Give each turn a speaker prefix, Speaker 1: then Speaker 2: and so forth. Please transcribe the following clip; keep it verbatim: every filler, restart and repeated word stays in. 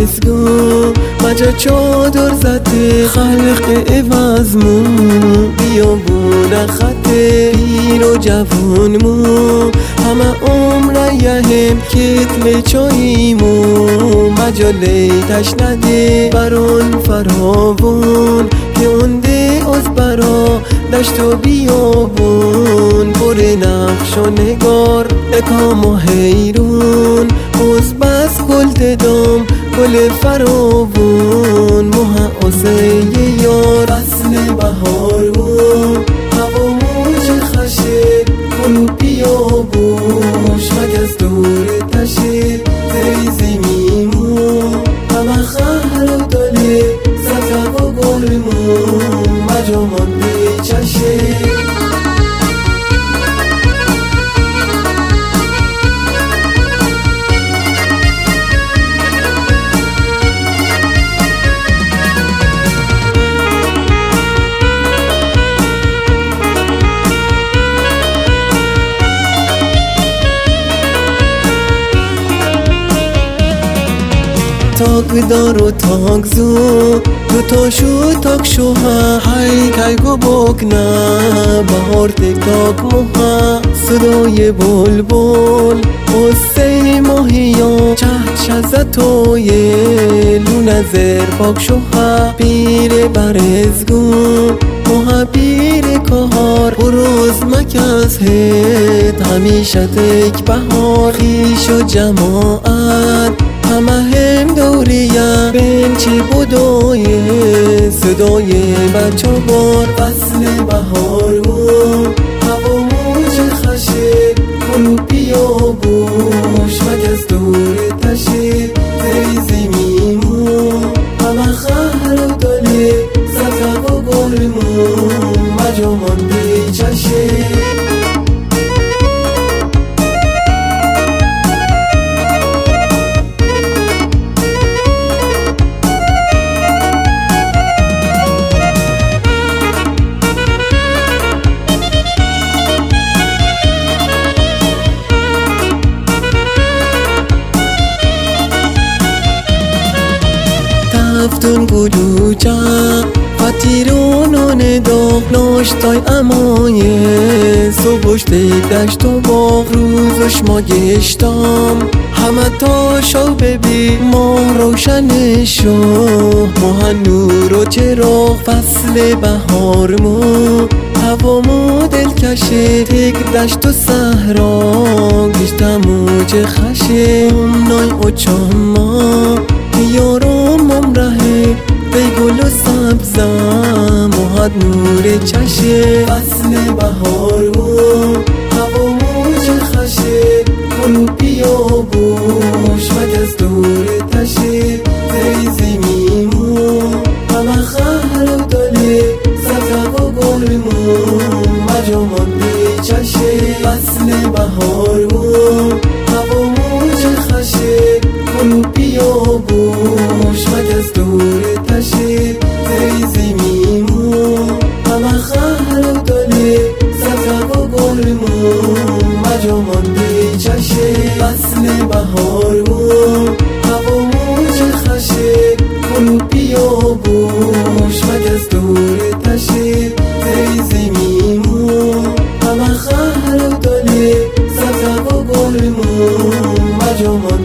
Speaker 1: برزگو مجا چادر زده خلق عوضمون بیابون خطه پیر و جوانمون همه عمر یهم کتل چاییمون مجاله تشنده بران فراوان پیونده از برا دشت و بیابون پر نقش و نگار اکام و حیرون از بس گل ددام گل فراوون مها ازه یار فصل بهارون هوا موج خشه گل بیابوش مگز دور تشه تریزی میمون همه خهر و داله سطب و گلمون مجامان بیچشه تاک دار و تاک زو دو تا شو تاک شوها های کای گو بکنه بهار تک تاک موها صدای بول بول قصه ماهیا چه شزتوی لونه زر پاک شوها پیر برزگو موها پیر کهار بروز مکز هد همیشه تک بهار خیش و جماعت همه هم دوریم بنچی بودای صدای بچه بار فصل بهارون هوا موج خشه گل بیابوش مگز دور تشه تریزی میمون همه خهر و داله سطب و گلمون مجامان بیچشه تفتون گلوچه فتیرونان داغ ناشتای امایه صبحشت دشت و باغ روزش ما گشتم همه تا شو ببی ما روشن شو ما نور و چراغ فصل بهارمون هوامو دلکشه تک دشت و صحرا گشتم موج خشه امنای و چاما یارم امرهه بی گل و سبزم و حد نور چشه فصل بهارمون هوا موج خشه گل بیابوش مگز دور تشه تریزی میمون همه خهر و داله سطب و گلمون مجامان بیچشه فصل بهارمون هوا موج خشه گل بیابوش مگز دور تشه تریزی میمون همه خهر و داله سطب و گلمون مجامان بیچشه فصل بهارمون هوا موج خشه گل بیابوش مگز دور تشه تریزی میمون همه خهر و داله سطب و گلمون مجامان